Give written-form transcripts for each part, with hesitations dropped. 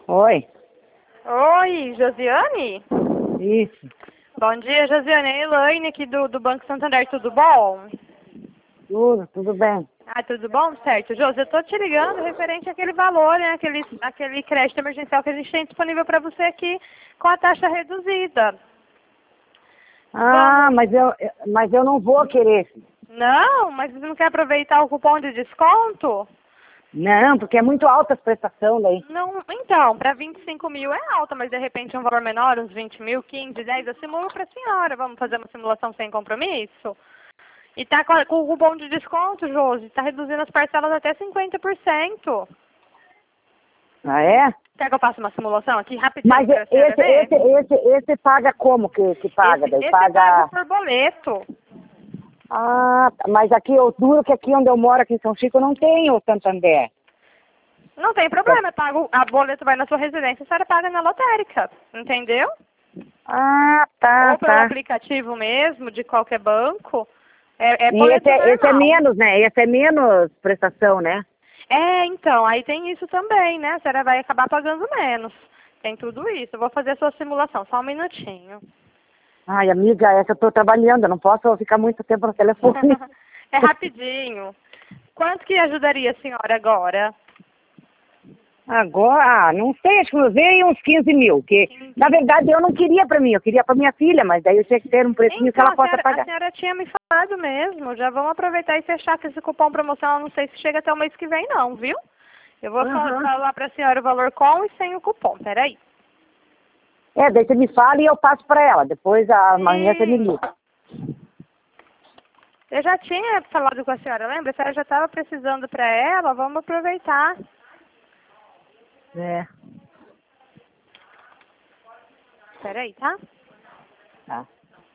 Oi, Oi, Josiane? isso, Bom dia, Josiane. É a Elaine aqui do Banco Santander, tudo bom? tudo bem. Ah, tudo bom? Certo. Josi, eu tô te ligando referente àquele valor, né? Aquele crédito emergencial que a gente tem disponível para você aqui com a taxa reduzida. Ah, Vamos. mas eu não vou querer. Não, mas você não quer aproveitar o cupom de desconto? Não, porque é muito alta a prestação daí. Não, então, para 25 mil é alta, mas de repente é um valor menor, uns 20 mil, 15, 10, eu simulo para a senhora. Vamos fazer uma simulação sem compromisso? E tá com o cupom de desconto, Josi, tá reduzindo as parcelas até 50%. Ah, é? Quer que eu faça uma simulação aqui rapidinho Mas para a senhora ver? esse paga como que paga? Daí Esse paga paga... por boleto. Ah, mas aqui eu duro que aqui onde eu moro, aqui em São Chico, eu não tenho o Santander. Não tem problema, a boleto vai na sua residência, a senhora paga na lotérica, entendeu? Ah, tá, Ou pelo tá. aplicativo mesmo, de qualquer banco. É E boleto esse é normal. menos, né? Esse é menos prestação, né? É, então, aí tem isso também, né? A senhora vai acabar pagando menos. Tem tudo isso. Eu vou fazer a sua simulação, só um minutinho. Ai, amiga, é que eu tô trabalhando, eu não posso ficar muito tempo no telefone. É rapidinho. Quanto que ajudaria a senhora agora? Agora, não sei, acho que eu usei uns 15 mil, que 15 na mil. verdade eu não queria para mim, eu queria para minha filha, mas daí eu tinha que ter um precinho que Então, ela a possa senhora, a pagar. senhora tinha me falado mesmo. Já vamos aproveitar e fechar com esse cupom promocional. Não sei se chega até o mês que vem, não, viu? Eu vou Aham. falar para a senhora o valor com e sem o cupom. Peraí. É, daí você me fala e eu passo para ela, depois amanhã você me Sim. liga. Eu já tinha falado com a senhora, lembra? A senhora já estava precisando para ela. Vamos aproveitar. É, Peraí, tá? tá.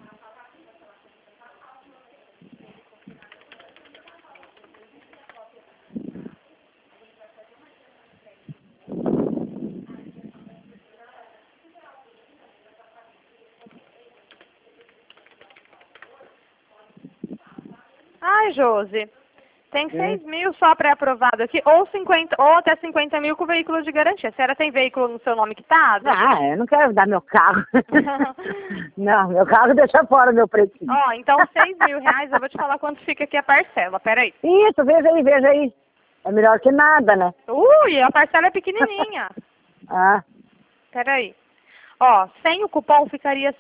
Ai, Josi. Tem Hum. 6 mil só pré-aprovado aqui, ou 50, ou até 50 mil com veículo de garantia. A senhora tem veículo no seu nome quitado? Ah, eu não quero dar meu carro. Não, meu carro deixa fora meu precinho. Ó, então 6 mil reais, eu vou te falar quanto fica aqui a parcela, peraí. Isso, veja aí, veja aí. É melhor que nada, né? Ui, a parcela é pequenininha. Ah, Peraí. Ó, sem o cupom ficaria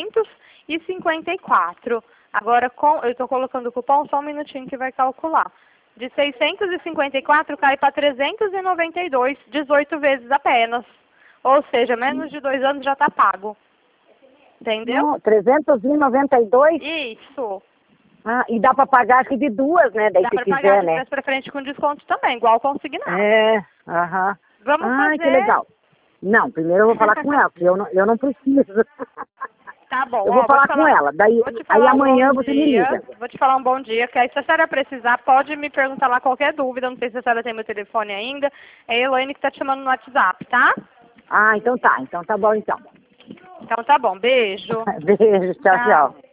654. Agora, eu tô colocando o cupom, só um minutinho que vai calcular. De 654 cai para 392, 18 vezes apenas. Ou seja, menos de 2 anos já tá pago. Entendeu? não, 392. Isso. Ah, e dá para pagar acho que de duas, né? Daí Dá se para pagar quiser, de né? preço preferente com desconto também, igual consignado. É, aham. Vamos Ai, que fazer. legal. Não, primeiro eu vou falar com ela, porque eu não preciso. Tá bom, Eu vou ó, falar com ela, daí vou te aí falar um bom amanhã você me dia, liga. vou te falar um bom dia, que aí se a senhora precisar, pode me perguntar lá qualquer dúvida, não sei se a senhora tem meu telefone ainda, é a Elaine que tá te chamando no WhatsApp, tá? Ah, então tá bom então. Então tá bom, beijo. Beijo, tchau, Tchau. tchau.